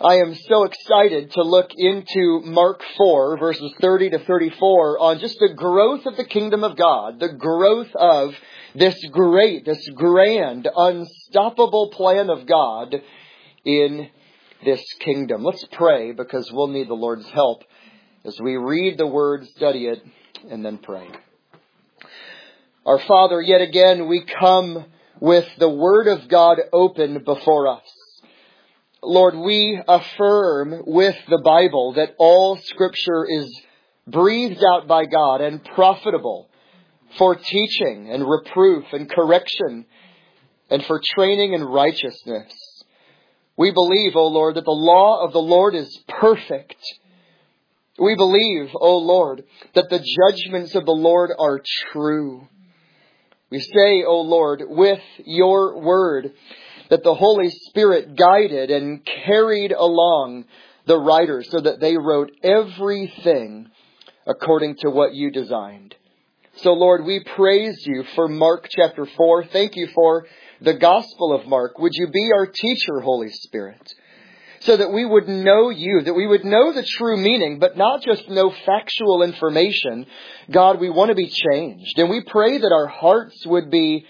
I am so excited to look into Mark 4, verses 30 to 34, on just the growth of the kingdom of God, the growth of this grand, unstoppable plan of God in this kingdom. Let's pray, because we'll need the Lord's help as we read the Word, study it, and then pray. Our Father, yet again we come with the Word of God open before us. Lord, we affirm with the Bible that all Scripture is breathed out by God and profitable for teaching and reproof and correction and for training in righteousness. We believe, O Lord, that the law of the Lord is perfect. We believe, O Lord, that the judgments of the Lord are true. We say, O Lord, with your word, that the Holy Spirit guided and carried along the writers so that they wrote everything according to what you designed. So, Lord, we praise you for Mark chapter 4. Thank you for the Gospel of Mark. Would you be our teacher, Holy Spirit, so that we would know you, that we would know the true meaning, but not just know factual information. God, we want to be changed. And we pray that our hearts would be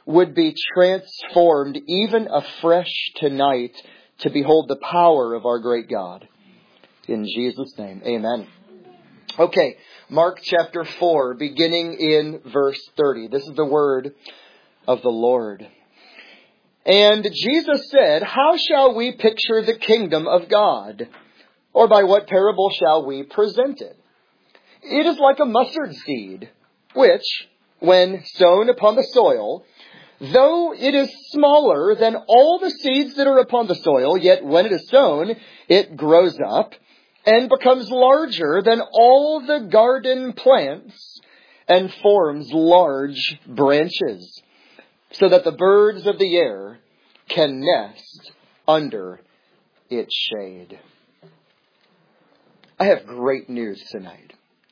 transformed even afresh tonight to behold the power of our great God. In Jesus' name, amen. Okay, Mark chapter 4, beginning in verse 30. This is the word of the Lord. And Jesus said, "How shall we picture the kingdom of God? Or by what parable shall we present it? It is like a mustard seed, which, when sown upon the soil, though it is smaller than all the seeds that are upon the soil, yet when it is sown, it grows up and becomes larger than all the garden plants and forms large branches, so that the birds of the air can nest under its shade." I have great news tonight.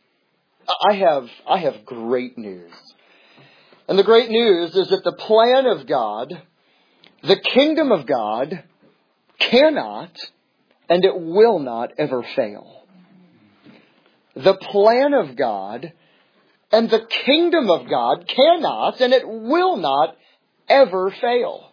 I have great news. And the great news is that the plan of God, the kingdom of God, cannot and it will not ever fail. The plan of God and the kingdom of God cannot and it will not ever fail.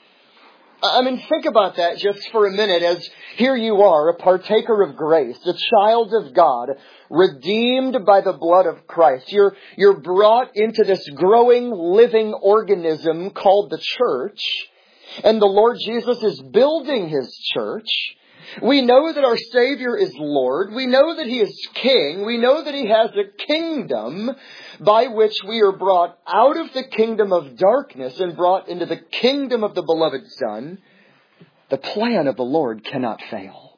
I mean, think about that just for a minute, as here you are, a partaker of grace, a child of God, redeemed by the blood of Christ. You're brought into this growing, living organism called the church, and the Lord Jesus is building His church. We know that our Savior is Lord. We know that He is King. We know that He has a kingdom by which we are brought out of the kingdom of darkness and brought into the kingdom of the beloved Son. The plan of the Lord cannot fail.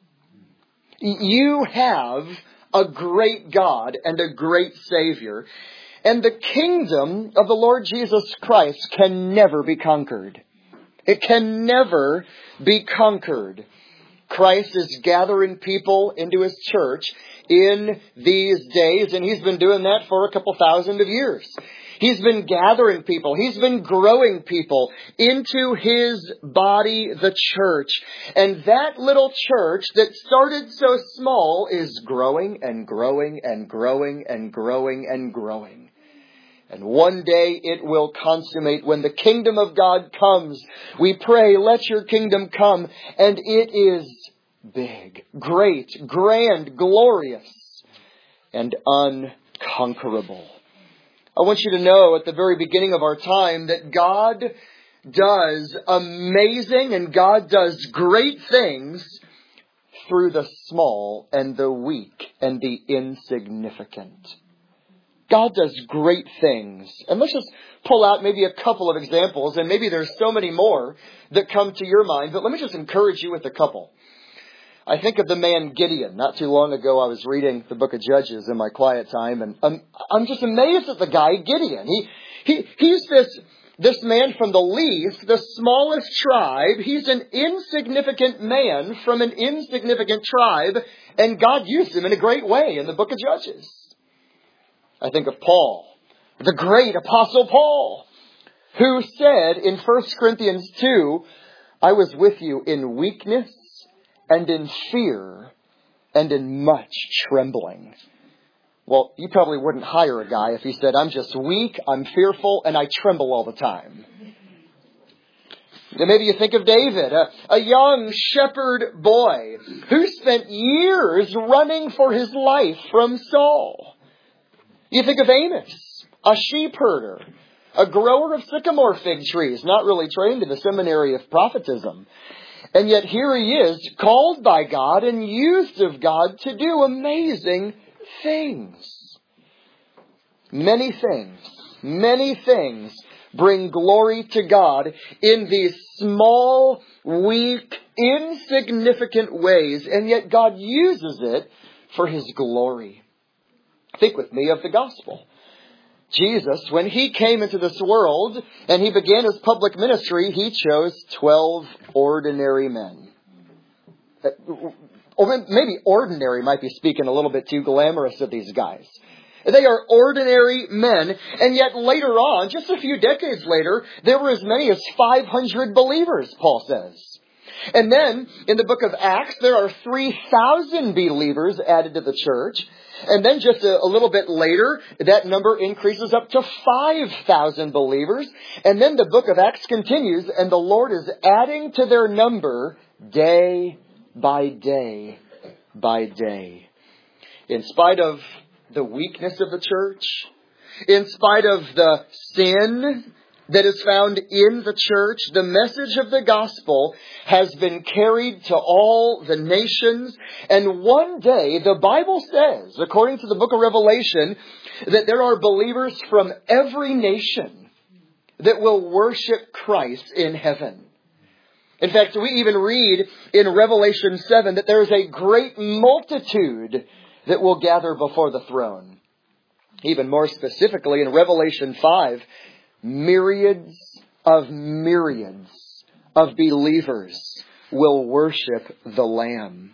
You have a great God and a great Savior, and the kingdom of the Lord Jesus Christ can never be conquered. It can never be conquered. Christ is gathering people into His church in these days, and He's been doing that for a couple thousand of years. He's been gathering people. He's been growing people into His body, the church. And that little church that started so small is growing and growing and growing and growing and growing. And one day it will consummate when the kingdom of God comes. We pray, let your kingdom come. And it is big, great, grand, glorious, and unconquerable. I want you to know at the very beginning of our time that God does amazing and God does great things through the small and the weak and the insignificant. God does great things. And let's just pull out maybe a couple of examples, and maybe there's so many more that come to your mind, but let me just encourage you with a couple. I think of the man Gideon. Not too long ago, I was reading the book of Judges in my quiet time, and I'm just amazed at the guy Gideon. He's this man from the least, the smallest tribe. He's an insignificant man from an insignificant tribe, and God used him in a great way in the book of Judges. I think of Paul, the great apostle Paul, who said in 1 Corinthians 2, "I was with you in weakness and in fear, and in much trembling. Well, you probably wouldn't hire a guy if he said, I'm just weak, I'm fearful, and I tremble all the time. Maybe you think of David, a young shepherd boy who spent years running for his life from Saul. You think of Amos, a sheep herder, a grower of sycamore fig trees, not really trained in the seminary of prophetism. And yet here he is, called by God and used of God to do amazing things. Many things bring glory to God in these small, weak, insignificant ways, and yet God uses it for His glory. Think with me of the gospel. Jesus, when He came into this world and He began His public ministry, He chose 12 ordinary men. Or maybe ordinary might be speaking a little bit too glamorous of these guys. They are ordinary men, and yet later on, just a few decades later, there were as many as 500 believers, Paul says. And then, in the book of Acts, there are 3,000 believers added to the church. And then just a little bit later, that number increases up to 5,000 believers. And then the book of Acts continues, and the Lord is adding to their number day by day by day. In spite of the weakness of the church, in spite of the sin that is found in the church, the message of the gospel has been carried to all the nations. And one day, the Bible says, according to the book of Revelation, that there are believers from every nation that will worship Christ in heaven. In fact, we even read in Revelation 7 that there is a great multitude that will gather before the throne. Even more specifically, in Revelation 5, myriads of believers will worship the Lamb.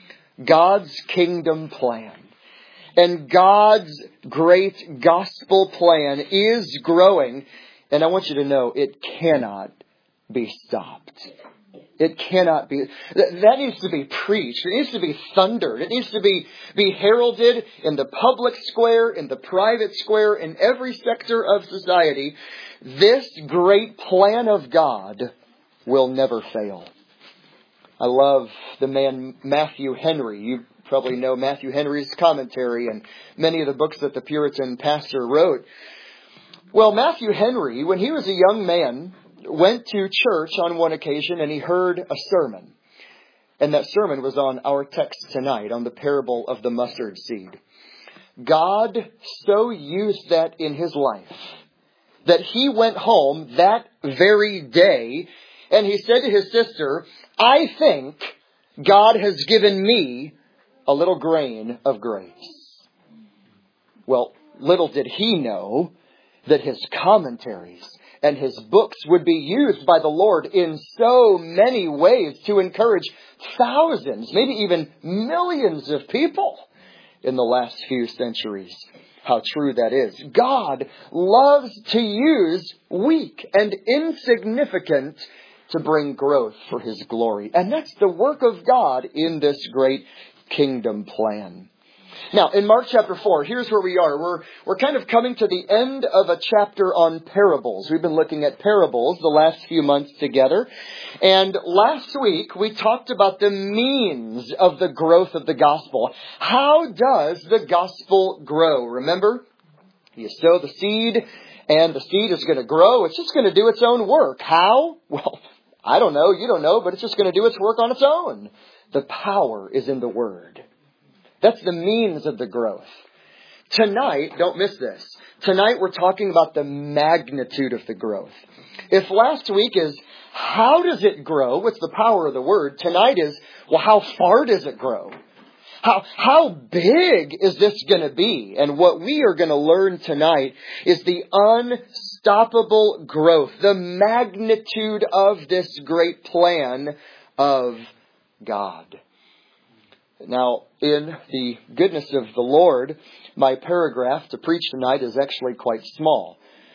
God's kingdom plan and God's great gospel plan is growing. And I want you to know it cannot be stopped. It cannot be. That needs to be preached. It needs to be thundered. It needs to be heralded in the public square, in the private square, in every sector of society. This great plan of God will never fail. I love the man Matthew Henry. You probably know Matthew Henry's commentary and many of the books that the Puritan pastor wrote. Well, Matthew Henry, when he was a young man, went to church on one occasion and he heard a sermon. And that sermon was on our text tonight, on the parable of the mustard seed. God so used that in his life that he went home that very day and he said to his sister, I think God has given me a little grain of grace. Well, little did he know that his commentaries and his books would be used by the Lord in so many ways to encourage thousands, maybe even millions of people in the last few centuries. How true that is. God loves to use weak and insignificant to bring growth for His glory. And that's the work of God in this great kingdom plan. Now, in Mark chapter 4, here's where we are. We're kind of coming to the end of a chapter on parables. We've been looking at parables the last few months together. And last week, we talked about the means of the growth of the gospel. How does the gospel grow? Remember, you sow the seed, and the seed is going to grow. It's just going to do its own work. How? Well, I don't know. You don't know, but it's just going to do its work on its own. The power is in the Word. That's the means of the growth. Tonight, don't miss this. Tonight we're talking about the magnitude of the growth. If last week is, how does it grow? What's the power of the Word? Tonight is, well, how far does it grow? How big is this going to be? And what we are going to learn tonight is the unstoppable growth, the magnitude of this great plan of God. Now, in the goodness of the Lord, my paragraph to preach tonight is actually quite small.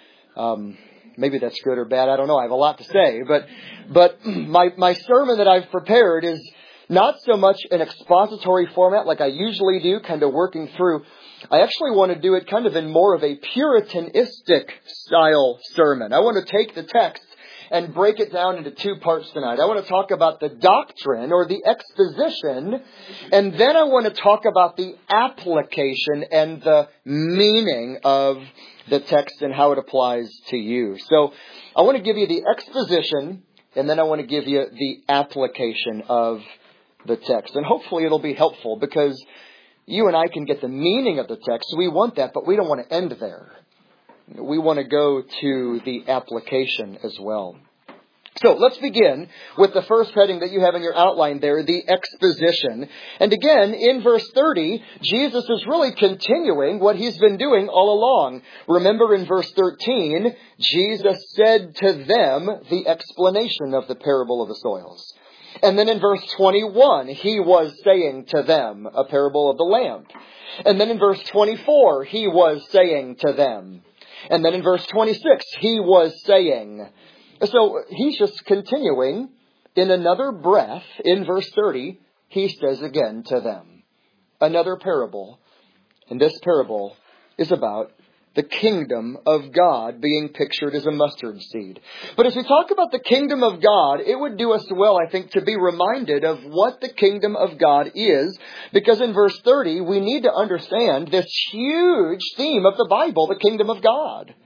Maybe that's good or bad. I don't know. I have a lot to say. But my sermon that I've prepared is not so much an expository format like I usually do, kind of working through. I actually want to do it kind of in more of a Puritanistic style sermon. I want to take the text and break it down into two parts tonight. I want to talk about the doctrine or the exposition, and then I want to talk about the application and the meaning of the text and how it applies to you. So I want to give you the exposition, and then I want to give you the application of the text. And hopefully it'll be helpful because you and I can get the meaning of the text. We want that, but we don't want to end there. We want to go to the application as well. So let's begin with the first heading that you have in your outline there, the exposition. And again, in verse 30, Jesus is really continuing what he's been doing all along. Remember in verse 13, Jesus said to them the explanation of the parable of the soils. And then in verse 21, he was saying to them a parable of the lamp. And then in verse 24, he was saying to them. And then in verse 26, he was saying. So he's just continuing. In another breath, in verse 30, he says again to them. Another parable. And this parable is about the kingdom of God being pictured as a mustard seed. But as we talk about the kingdom of God, it would do us well, I think, to be reminded of what the kingdom of God is. Because in verse 30, we need to understand this huge theme of the Bible, the kingdom of God.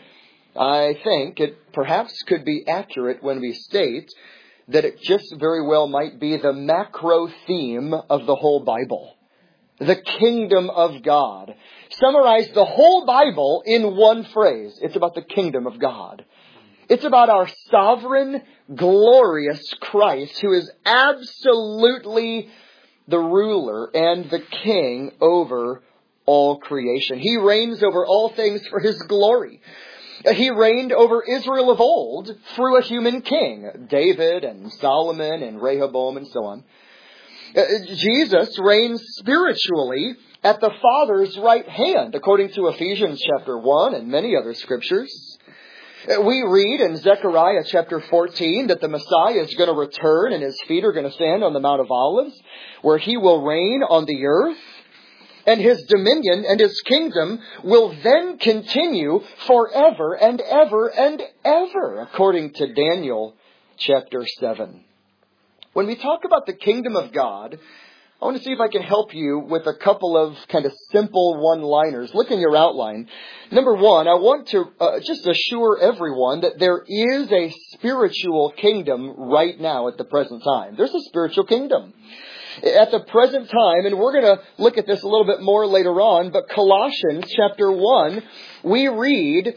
I think it perhaps could be accurate when we state that it just very well might be the macro theme of the whole Bible. The kingdom of God. Summarize the whole Bible in one phrase. It's about the kingdom of God. It's about our sovereign, glorious Christ who is absolutely the ruler and the king over all creation. He reigns over all things for his glory. He reigned over Israel of old through a human king, David and Solomon and Rehoboam and so on. Jesus reigns spiritually at the Father's right hand, according to Ephesians chapter 1 and many other scriptures. We read in Zechariah chapter 14 that the Messiah is going to return and his feet are going to stand on the Mount of Olives, where he will reign on the earth. And his dominion and his kingdom will then continue forever and ever and ever, according to Daniel chapter 7. When we talk about the kingdom of God, I want to see if I can help you with a couple of kind of simple one-liners. Look in your outline. Number one, I want to just assure everyone that there is a spiritual kingdom right now at the present time. There's a spiritual kingdom. At the present time, and we're going to look at this a little bit more later on, but Colossians chapter 1, we read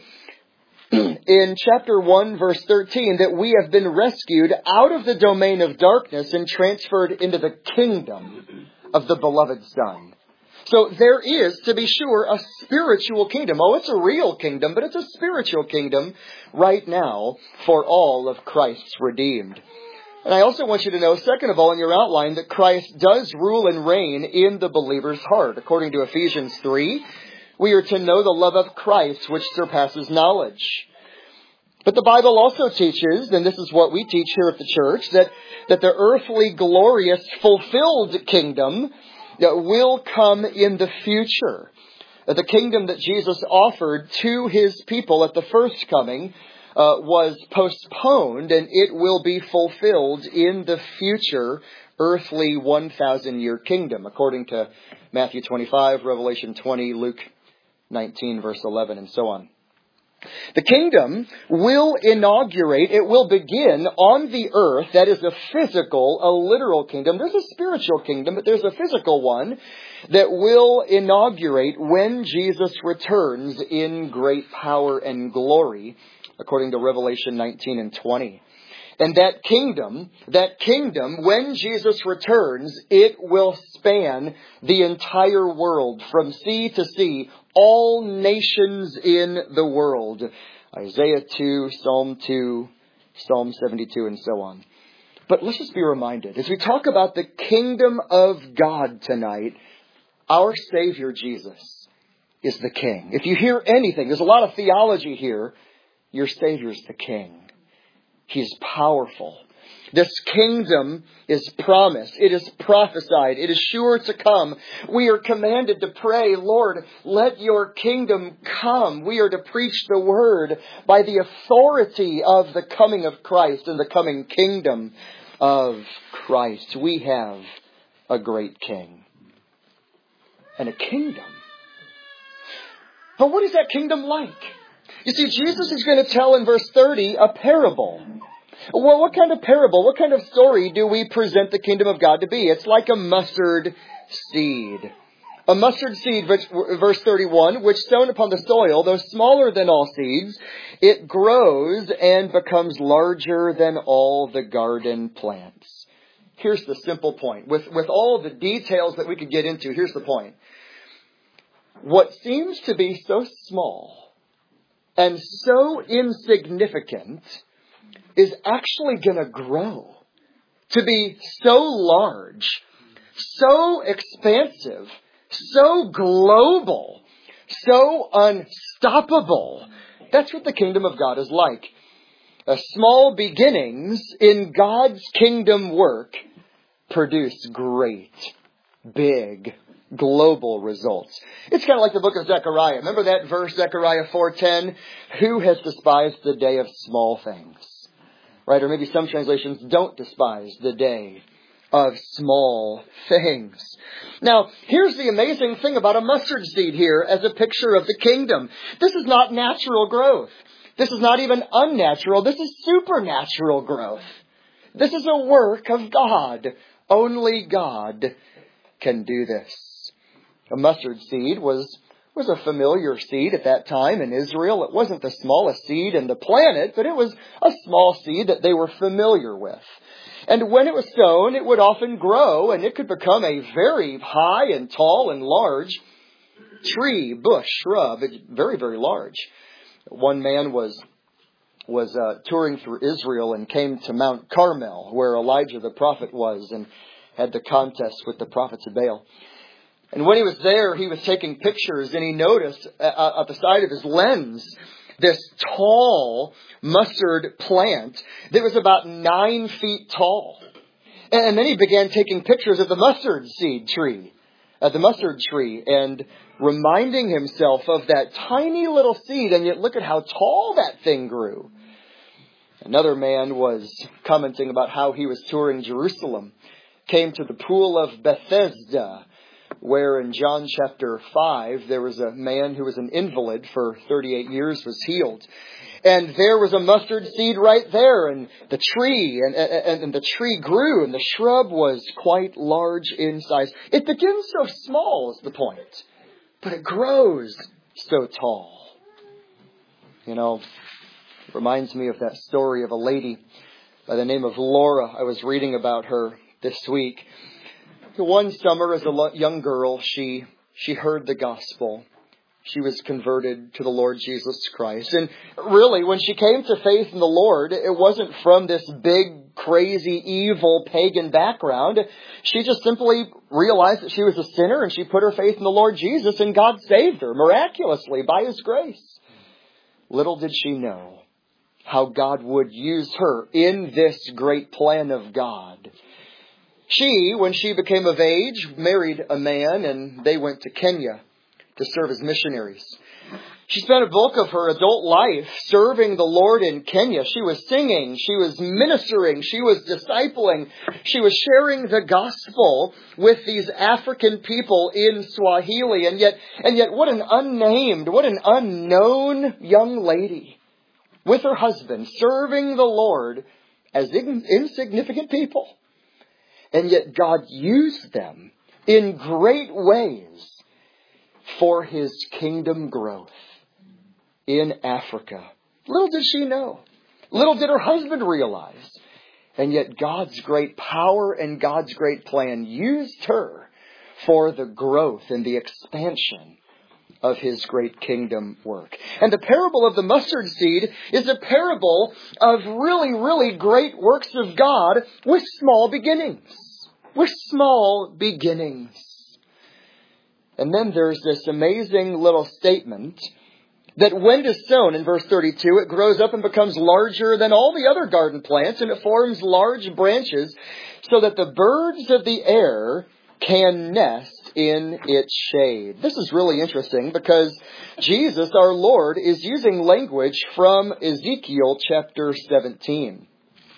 in chapter 1 verse 13 that we have been rescued out of the domain of darkness and transferred into the kingdom of the beloved Son. So there is, to be sure, a spiritual kingdom. Oh, it's a real kingdom, but it's a spiritual kingdom right now for all of Christ's redeemed. And I also want you to know, second of all, in your outline, that Christ does rule and reign in the believer's heart. According to Ephesians 3, we are to know the love of Christ, which surpasses knowledge. But the Bible also teaches, and this is what we teach here at the church, that the earthly, glorious, fulfilled kingdom will come in the future. The kingdom that Jesus offered to his people at the first coming was postponed, and it will be fulfilled in the future earthly 1,000-year kingdom, according to Matthew 25, Revelation 20, Luke 19, verse 11, and so on. The kingdom will inaugurate, it will begin on the earth. That is a physical, a literal kingdom. There's a spiritual kingdom, but there's a physical one that will inaugurate when Jesus returns in great power and glory, according to Revelation 19 and 20. And that kingdom, when Jesus returns, it will span the entire world from sea to sea, all nations in the world. Isaiah 2, Psalm 2, Psalm 72, and so on. But let's just be reminded, as we talk about the kingdom of God tonight, our Savior Jesus is the King. If you hear anything, there's a lot of theology here, your Savior's the King. He's powerful. This kingdom is promised. It is prophesied. It is sure to come. We are commanded to pray, Lord, let your kingdom come. We are to preach the word by the authority of the coming of Christ and the coming kingdom of Christ. We have a great king and a kingdom. But what is that kingdom like? You see, Jesus is going to tell in verse 30 a parable. Well, what kind of parable, what kind of story do we present the kingdom of God to be? It's like a mustard seed. A mustard seed, verse 31, which sown upon the soil, though smaller than all seeds, it grows and becomes larger than all the garden plants. Here's the simple point. With all the details that we could get into, here's the point. What seems to be so small and so insignificant is actually going to grow to be so large, so expansive, so global, so unstoppable. That's what the kingdom of God is like. Small beginnings in God's kingdom work produce great, big, global results. It's kind of like the book of Zechariah. Remember that verse, Zechariah 4:10? Who has despised the day of small things? Right? Or maybe some translations don't despise the day of small things. Now, here's the amazing thing about a mustard seed here as a picture of the kingdom. This is not natural growth. This is not even unnatural. This is supernatural growth. This is a work of God. Only God can do this. A mustard seed was a familiar seed at that time in Israel. It wasn't the smallest seed in the planet, but it was a small seed that they were familiar with. And when it was sown, it would often grow, and it could become a very high and tall and large tree, bush, shrub. It's very, very large. One man was touring through Israel and came to Mount Carmel, where Elijah the prophet was, and had the contest with the prophets of Baal. And when he was there, he was taking pictures, and he noticed at the side of his lens this tall mustard plant that was about 9 feet tall. And then he began taking pictures of the mustard tree, and reminding himself of that tiny little seed, and yet look at how tall that thing grew. Another man was commenting about how he was touring Jerusalem, came to the pool of Bethesda, where in John chapter 5, there was a man who was an invalid for 38 years, was healed. And there was a mustard seed right there, and the tree, and the tree grew, and the shrub was quite large in size. It begins so small is the point, but it grows so tall. You know, it reminds me of that story of a lady by the name of Laura. I was reading about her this week. One summer, as a young girl, she heard the gospel. She was converted to the Lord Jesus Christ. And really, when she came to faith in the Lord, it wasn't from this big, crazy, evil, pagan background. She just simply realized that she was a sinner, and she put her faith in the Lord Jesus, and God saved her miraculously by His grace. Little did she know how God would use her in this great plan of God. She, when she became of age, married a man, and they went to Kenya to serve as missionaries. She spent a bulk of her adult life serving the Lord in Kenya. She was singing, she was ministering, she was discipling, she was sharing the gospel with these African people in Swahili. And yet what an unnamed, what an unknown young lady with her husband serving the Lord as insignificant people. And yet God used them in great ways for His kingdom growth in Africa. Little did she know. Little did her husband realize. And yet God's great power and God's great plan used her for the growth and the expansion of His great kingdom work. And the parable of the mustard seed is a parable of really, really great works of God with small beginnings. With small beginnings. And then there's this amazing little statement that when it is sown, in verse 32, it grows up and becomes larger than all the other garden plants, and it forms large branches so that the birds of the air can nest in its shade. This is really interesting because Jesus, our Lord, is using language from Ezekiel chapter 17.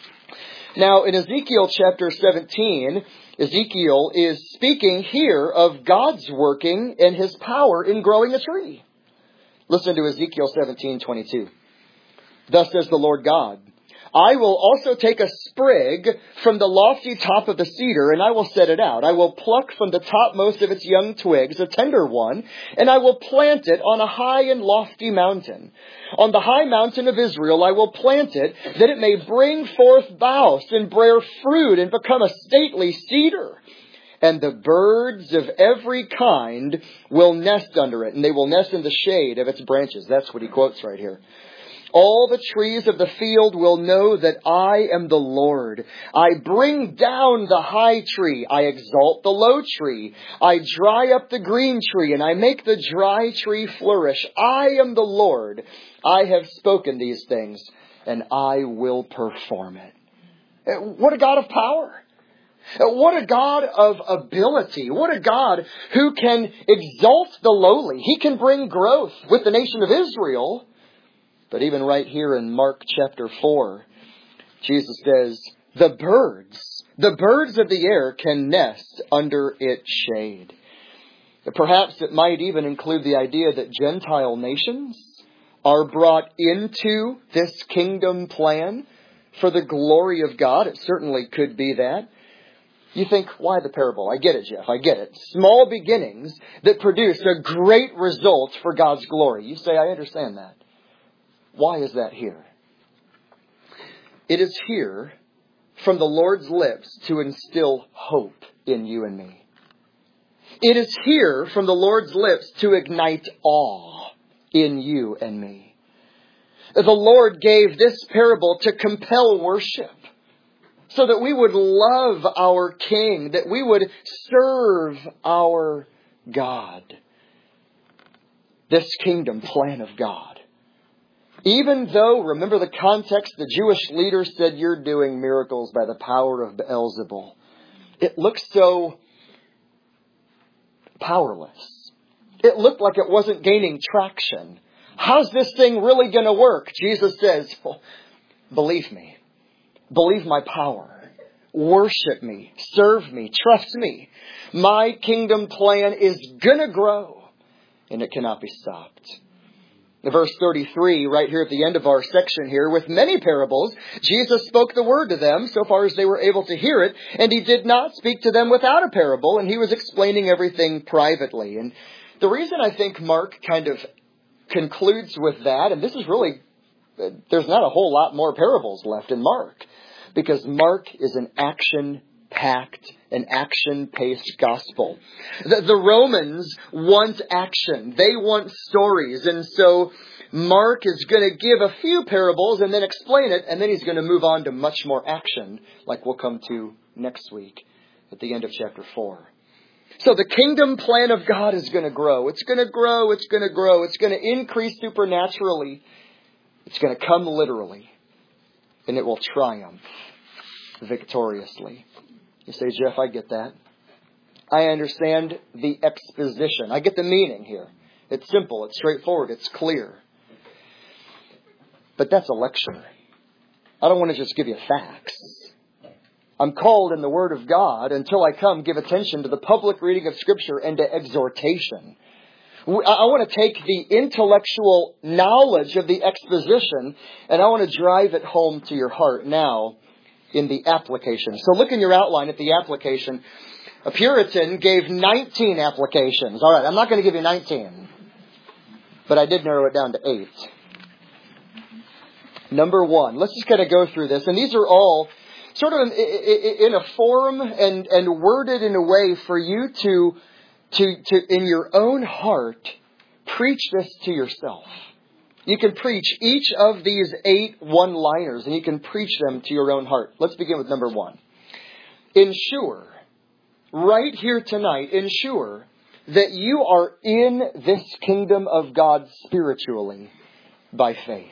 Now, in Ezekiel chapter 17, Ezekiel is speaking here of God's working and His power in growing a tree. Listen to Ezekiel 17:22. Thus says the Lord God, I will also take a sprig from the lofty top of the cedar, and I will set it out. I will pluck from the topmost of its young twigs a tender one, and I will plant it on a high and lofty mountain. On the high mountain of Israel I will plant it, that it may bring forth boughs and bear fruit and become a stately cedar. And the birds of every kind will nest under it, and they will nest in the shade of its branches. That's what he quotes right here. All the trees of the field will know that I am the Lord. I bring down the high tree. I exalt the low tree. I dry up the green tree, and I make the dry tree flourish. I am the Lord. I have spoken these things, and I will perform it. What a God of power. What a God of ability. What a God who can exalt the lowly. He can bring growth with the nation of Israel. But even right here in Mark chapter 4, Jesus says, the birds of the air can nest under its shade. Perhaps it might even include the idea that Gentile nations are brought into this kingdom plan for the glory of God. It certainly could be that. You think, why the parable? I get it, Jeff. I get it. Small beginnings that produce a great result for God's glory. You say, I understand that. Why is that here? It is here from the Lord's lips to instill hope in you and me. It is here from the Lord's lips to ignite awe in you and me. The Lord gave this parable to compel worship so that we would love our King, that we would serve our God. This kingdom plan of God. Even though, remember the context, the Jewish leaders said, you're doing miracles by the power of Beelzebul. It looked so powerless. It looked like it wasn't gaining traction. How's this thing really going to work? Jesus says, well, believe me. Believe my power. Worship me. Serve me. Trust me. My kingdom plan is going to grow, and it cannot be stopped. In verse 33, right here at the end of our section here, with many parables, Jesus spoke the word to them so far as they were able to hear it, and He did not speak to them without a parable, and He was explaining everything privately. And the reason I think Mark kind of concludes with that, and this is really, there's not a whole lot more parables left in Mark, because Mark is an action-packed, an action-paced gospel. The Romans want action. They want stories. And so Mark is going to give a few parables and then explain it, and then he's going to move on to much more action, like we'll come to next week at the end of chapter 4. So the kingdom plan of God is going to grow. It's going to grow. It's going to grow. It's going to increase supernaturally. It's going to come literally. And it will triumph victoriously. You say, Jeff, I get that. I understand the exposition. I get the meaning here. It's simple. It's straightforward. It's clear. But that's a lecture. I don't want to just give you facts. I'm called in the Word of God, until I come, give attention to the public reading of Scripture and to exhortation. I want to take the intellectual knowledge of the exposition, and I want to drive it home to your heart now in the application. So look in your outline at the application. A Puritan gave 19 applications. All right, I'm not going to give you 19, but I did narrow it down to 8. Number 1, let's just kind of go through this. And these are all sort of in a form and worded in a way for you to in your own heart, preach this to yourself. You can preach each of these 8 one-liners, and you can preach them to your own heart. Let's begin with number 1. Ensure, right here tonight, ensure that you are in this kingdom of God spiritually by faith.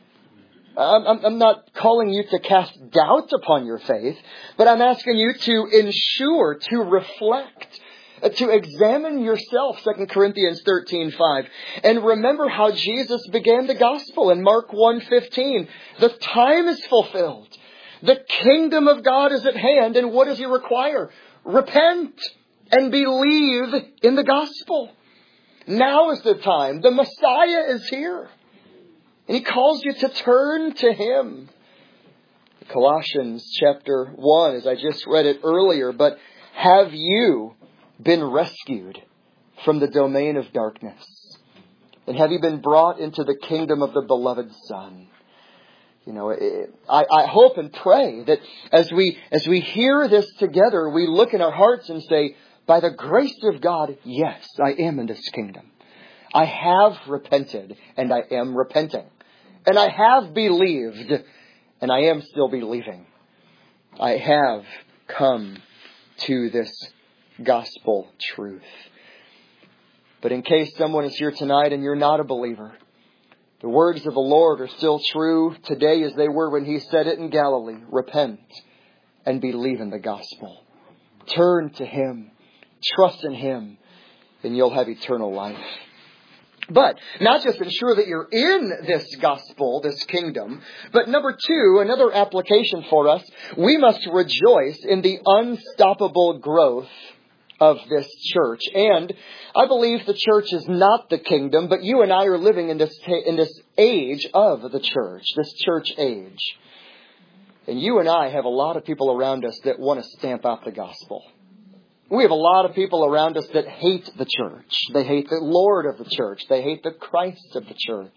I'm not calling you to cast doubt upon your faith, but I'm asking you to ensure, to reflect, to examine yourself, 2 Corinthians 13:5. And remember how Jesus began the gospel in Mark 1:15. The time is fulfilled. The kingdom of God is at hand. And what does He require? Repent and believe in the gospel. Now is the time. The Messiah is here. And He calls you to turn to Him. Colossians chapter 1, as I just read it earlier, but have you been rescued from the domain of darkness? And have you been brought into the kingdom of the beloved Son? You know, I hope and pray that as we hear this together, we look in our hearts and say, by the grace of God, yes, I am in this kingdom. I have repented and I am repenting. And I have believed and I am still believing. I have come to this gospel truth. But in case someone is here tonight and you're not a believer, the words of the Lord are still true today as they were when He said it in Galilee. Repent and believe in the gospel. Turn to Him. Trust in Him. And you'll have eternal life. But not just ensure that you're in this gospel, this kingdom, but number two, another application for us, we must rejoice in the unstoppable growth of this church. And I believe the church is not the kingdom, but you and I are living in this age of the church, this church age. And you and I have a lot of people around us that want to stamp out the gospel. We have a lot of people around us that hate the church. They hate the Lord of the church. They hate the Christ of the church.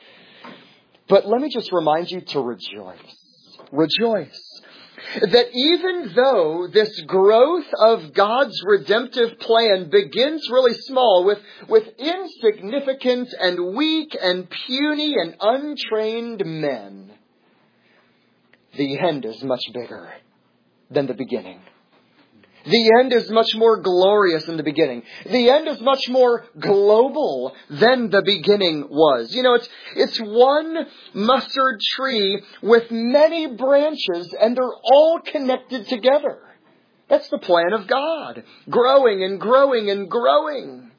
But let me just remind you to rejoice. Rejoice. That even though this growth of God's redemptive plan begins really small with insignificant and weak and puny and untrained men, the end is much bigger than the beginning. The end is much more glorious than the beginning. The end is much more global than the beginning was. You know, it's one mustard tree with many branches, and they're all connected together. That's the plan of God. Growing and growing and growing.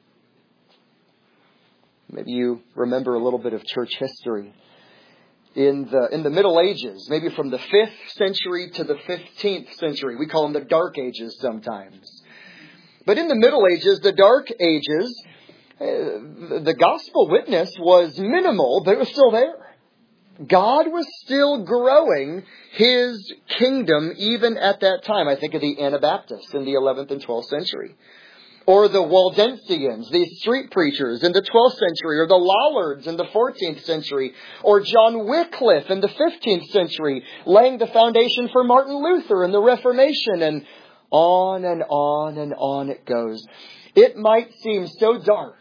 Maybe you remember a little bit of church history. In the Middle Ages, maybe from the 5th century to the 15th century. We call them the Dark Ages sometimes. But in the Middle Ages, the Dark Ages, the gospel witness was minimal, but it was still there. God was still growing His kingdom even at that time. I think of the Anabaptists in the 11th and 12th century. Or the Waldensians, these street preachers in the 12th century, or the Lollards in the 14th century, or John Wycliffe in the 15th century, laying the foundation for Martin Luther and the Reformation, and on and on and on it goes. It might seem so dark,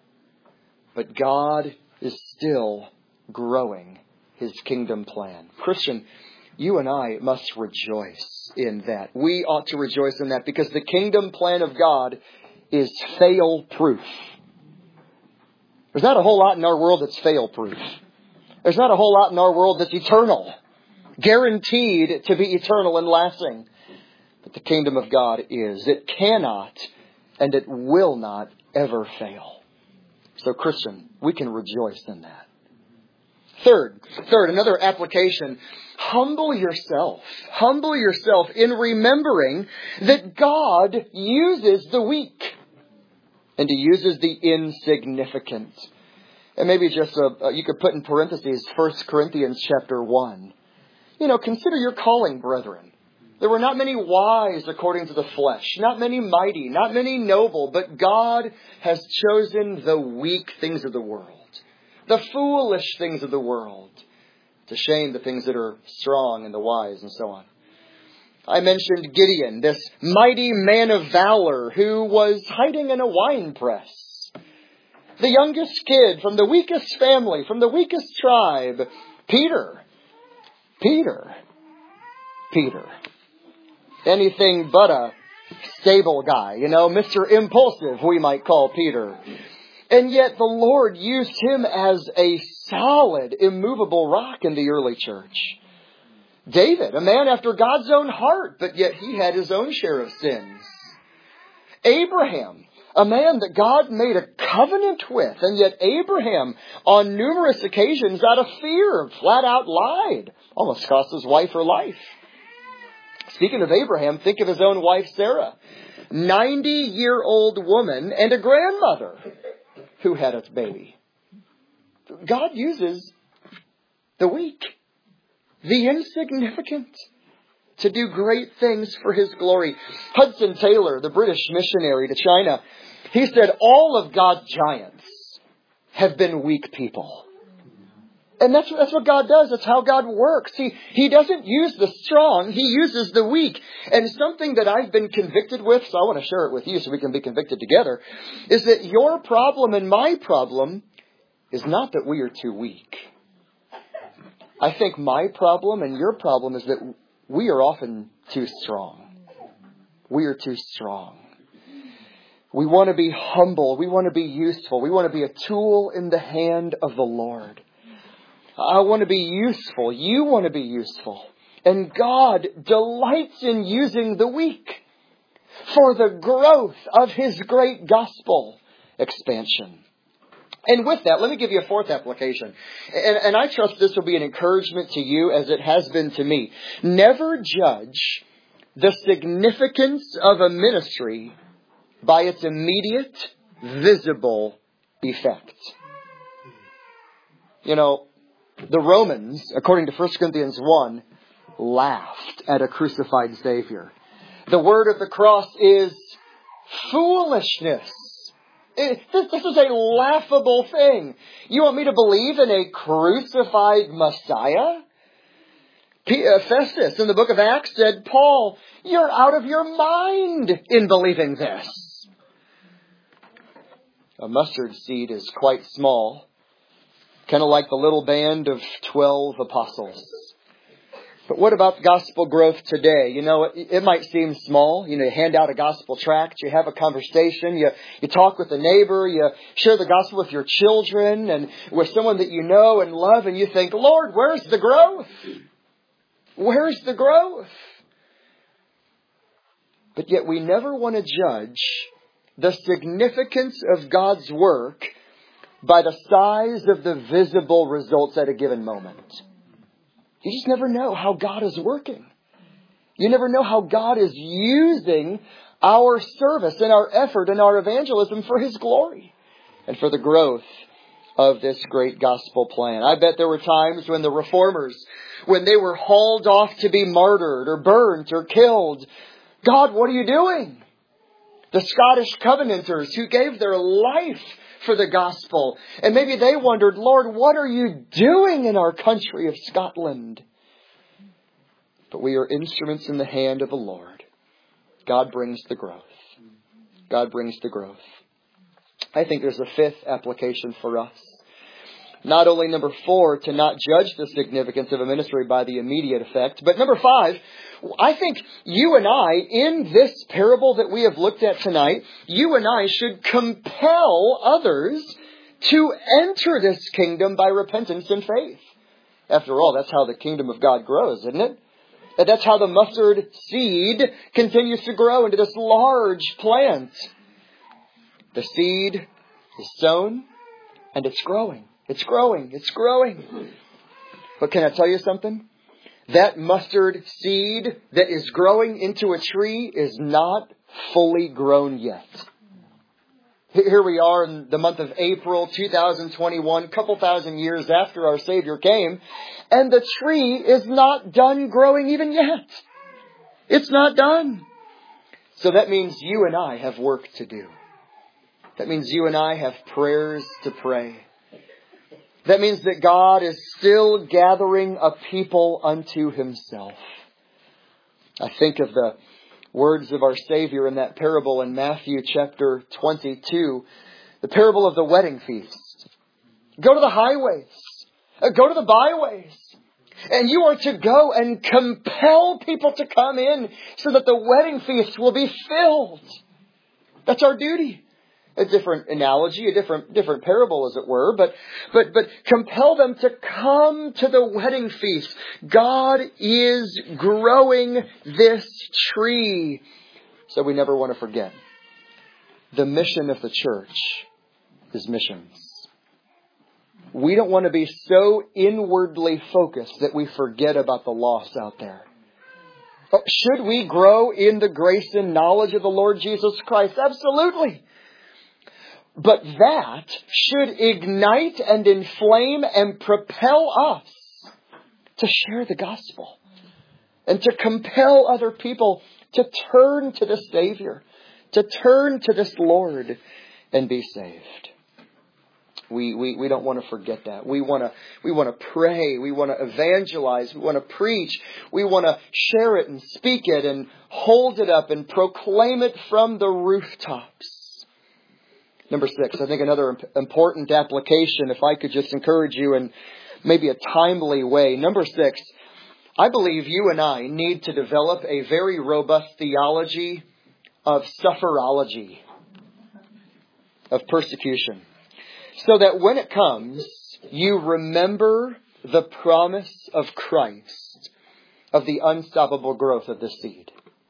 but God is still growing His kingdom plan. Christian, you and I must rejoice in that. We ought to rejoice in that because the kingdom plan of God is fail-proof. There's not a whole lot in our world that's fail-proof. There's not a whole lot in our world that's eternal, guaranteed to be eternal and lasting. But the kingdom of God is. It cannot and it will not ever fail. So, Christian, we can rejoice in that. Third, another application. Humble yourself. Humble yourself in remembering that God uses the weak. And He uses the insignificant. And maybe just you could put in parentheses 1 Corinthians chapter 1. You know, consider your calling, brethren. There were not many wise according to the flesh, not many mighty, not many noble, but God has chosen the weak things of the world, the foolish things of the world, to shame the things that are strong and the wise and so on. I mentioned Gideon, this mighty man of valor who was hiding in a wine press. The youngest kid from the weakest family, from the weakest tribe. Peter. Anything but a stable guy, Mr. Impulsive, we might call Peter. And yet the Lord used him as a solid, immovable rock in the early church. David, a man after God's own heart, but yet he had his own share of sins. Abraham, a man that God made a covenant with, and yet Abraham, on numerous occasions, out of fear, flat out lied. Almost cost his wife her life. Speaking of Abraham, think of his own wife Sarah. 90-year-old woman and a grandmother who had a baby. God uses the weak, the insignificant, to do great things for His glory. Hudson Taylor, the British missionary to China, he said, all of God's giants have been weak people. And that's what God does. That's how God works. He doesn't use the strong. He uses the weak. And something that I've been convicted with, so I want to share it with you so we can be convicted together, is that your problem and my problem is not that we are too weak. I think my problem and your problem is that we are often too strong. We are too strong. We want to be humble. We want to be useful. We want to be a tool in the hand of the Lord. I want to be useful. You want to be useful. And God delights in using the weak for the growth of His great gospel expansion. And with that, let me give you a fourth application. And I trust this will be an encouragement to you as it has been to me. Never judge the significance of a ministry by its immediate, visible effect. The Romans, according to 1 Corinthians 1, laughed at a crucified Savior. The word of the cross is foolishness. This is a laughable thing. You want me to believe in a crucified Messiah? Festus in the book of Acts said, Paul, you're out of your mind in believing this. A mustard seed is quite small. Kind of like the little band of 12 apostles. But what about gospel growth today? It might seem small. You hand out a gospel tract, you have a conversation, you talk with a neighbor, you share the gospel with your children and with someone that you know and love, and you think, Lord, where's the growth? Where's the growth? But yet we never want to judge the significance of God's work by the size of the visible results at a given moment. You just never know how God is working. You never know how God is using our service and our effort and our evangelism for His glory and for the growth of this great gospel plan. I bet there were times when the reformers, when they were hauled off to be martyred or burnt or killed, God, what are you doing? The Scottish Covenanters who gave their life for the gospel. And maybe they wondered, Lord, what are you doing in our country of Scotland? But we are instruments in the hand of the Lord. God brings the growth. God brings the growth. I think there's a fifth application for us. Not only number 4, to not judge the significance of a ministry by the immediate effect, but number 5, I think you and I, in this parable that we have looked at tonight, you and I should compel others to enter this kingdom by repentance and faith. After all, that's how the kingdom of God grows, isn't it? And that's how the mustard seed continues to grow into this large plant. The seed is sown and it's growing. It's growing. It's growing. But can I tell you something? That mustard seed that is growing into a tree is not fully grown yet. Here we are in the month of April 2021, a couple thousand years after our Savior came, and the tree is not done growing even yet. It's not done. So that means you and I have work to do. That means you and I have prayers to pray. That means that God is still gathering a people unto Himself. I think of the words of our Savior in that parable in Matthew chapter 22, the parable of the wedding feast. Go to the highways, go to the byways, And you are to go and compel people to come in so that the wedding feast will be filled. That's our duty. A different analogy, a different parable, as it were, but compel them to come to the wedding feast. God is growing this tree. So we never want to forget. The mission of the church is missions. We don't want to be so inwardly focused that we forget about the lost out there. Should we grow in the grace and knowledge of the Lord Jesus Christ? Absolutely. But that should ignite and inflame and propel us to share the gospel and to compel other people to turn to the Savior, to turn to this Lord and be saved. We don't want to forget that. We want to pray. We want to evangelize. We want to preach. We want to share it and speak it and hold it up and proclaim it from the rooftops. Number 6, I think another important application, if I could just encourage you in maybe a timely way. Number 6, I believe you and I need to develop a very robust theology of sufferology, of persecution. So that when it comes, you remember the promise of Christ, of the unstoppable growth of the seed.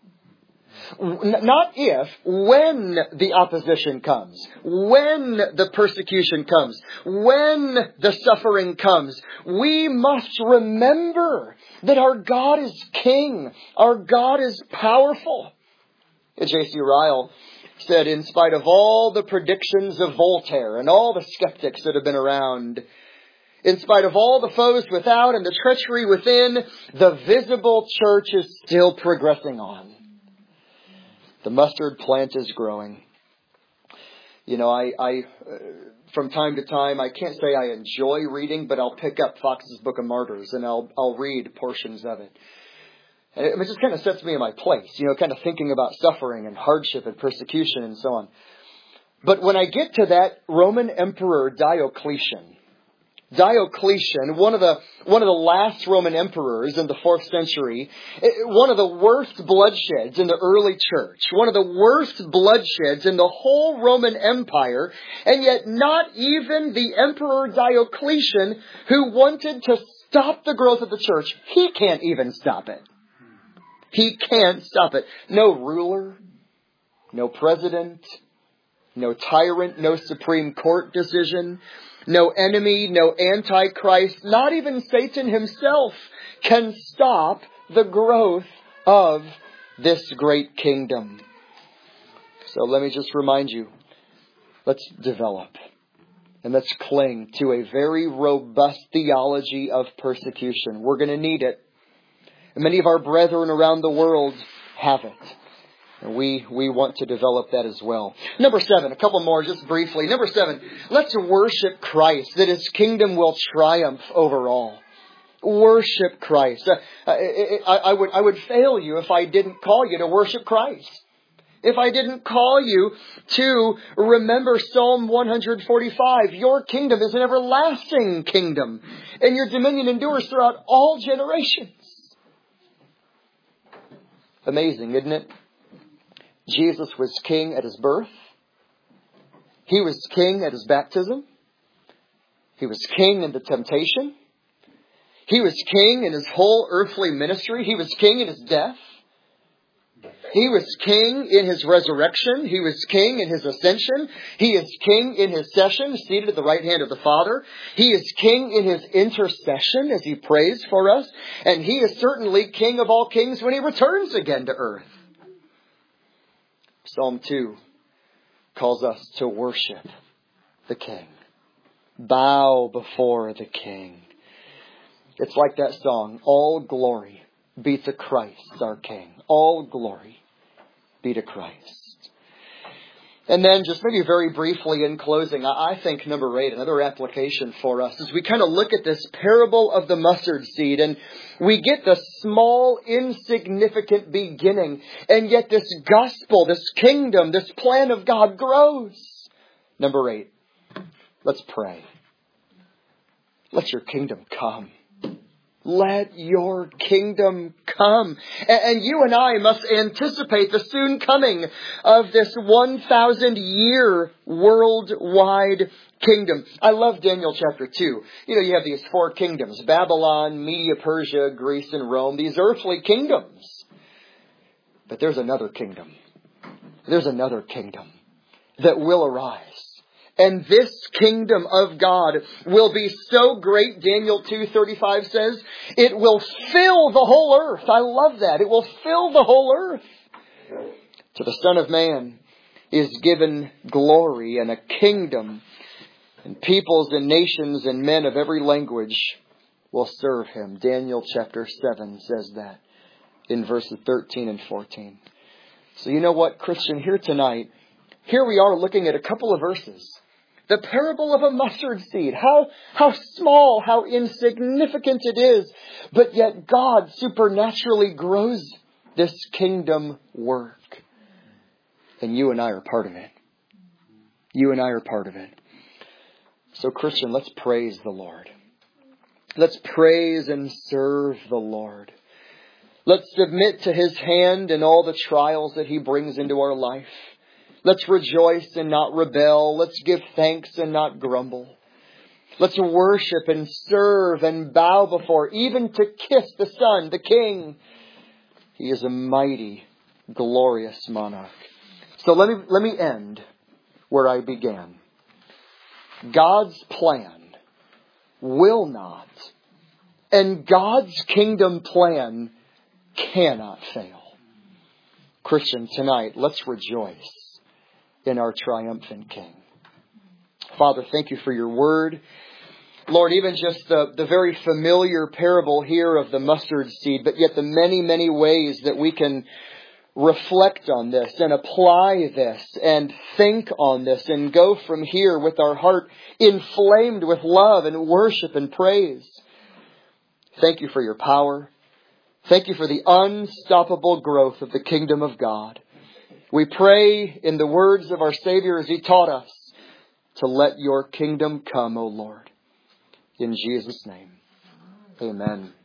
Not if, when the opposition comes, when the persecution comes, when the suffering comes, we must remember that our God is King, our God is powerful. J.C. Ryle said, in spite of all the predictions of Voltaire and all the skeptics that have been around, in spite of all the foes without and the treachery within, the visible church is still progressing on. The mustard plant is growing. You know, I from time to time, I can't say I enjoy reading, but I'll pick up Fox's Book of Martyrs and I'll read portions of it. And it just kind of sets me in my place, you know, kind of thinking about suffering and hardship and persecution and so on. But when I get to that Roman Emperor Diocletian, one of the last Roman emperors in the 4th century, one of the worst bloodsheds in the early church, one of the worst bloodsheds in the whole Roman Empire, and yet not even the Emperor Diocletian, who wanted to stop the growth of the church, he can't even stop it. He can't stop it. No ruler, no president, no tyrant, no Supreme Court decision, no enemy, no antichrist, not even Satan himself can stop the growth of this great kingdom. So let me just remind you, let's develop and let's cling to a very robust theology of persecution. We're going to need it. And many of our brethren around the world have it. And we want to develop that as well. Number 7, a couple more just briefly. Number 7, let's worship Christ, that His kingdom will triumph over all. Worship Christ. I would fail you if I didn't call you to worship Christ. If I didn't call you to remember Psalm 145, your kingdom is an everlasting kingdom, and your dominion endures throughout all generations. Amazing, isn't it? Jesus was king at His birth. He was king at His baptism. He was king in the temptation. He was king in His whole earthly ministry. He was king in His death. He was king in His resurrection. He was king in His ascension. He is king in His session, seated at the right hand of the Father. He is king in His intercession as He prays for us. And He is certainly King of all kings when He returns again to earth. Psalm 2 calls us to worship the King. Bow before the King. It's like that song, all glory be to Christ our King. All glory be to Christ. And then just maybe very briefly in closing, I think number 8, another application for us, is we kind of look at this parable of the mustard seed and we get the small, insignificant beginning. And yet this gospel, this kingdom, this plan of God grows. Number 8, let's pray. Let your kingdom come. Let your kingdom come. And you and I must anticipate the soon coming of this 1,000-year worldwide kingdom. I love Daniel chapter 2. You have these 4 kingdoms: Babylon, Media, Persia, Greece, and Rome. These earthly kingdoms. But there's another kingdom. There's another kingdom that will arise. And this kingdom of God will be so great, Daniel 2:35 says, it will fill the whole earth. I love that. It will fill the whole earth. To the Son of Man is given glory and a kingdom, and peoples and nations and men of every language will serve him. Daniel chapter 7 says that in verses 13 and 14. So you know what, Christian, here tonight, here we are looking at a couple of verses. The parable of a mustard seed. How small, how insignificant it is. But yet God supernaturally grows this kingdom work. And you and I are part of it. You and I are part of it. So Christian, let's praise the Lord. Let's praise and serve the Lord. Let's submit to His hand in all the trials that He brings into our life. Let's rejoice and not rebel. Let's give thanks and not grumble. Let's worship and serve and bow before, even to kiss the Son, the King. He is a mighty, glorious monarch. So let me end where I began. God's plan will not, and God's kingdom plan cannot fail. Christian, tonight, let's rejoice in our triumphant King. Father, thank you for your word. Lord, even just the very familiar parable here of the mustard seed, but yet the many, many ways that we can reflect on this and apply this and think on this and go from here with our heart inflamed with love and worship and praise. Thank you for your power. Thank you for the unstoppable growth of the kingdom of God. We pray in the words of our Savior as He taught us to let your kingdom come, O Lord. In Jesus' name, amen.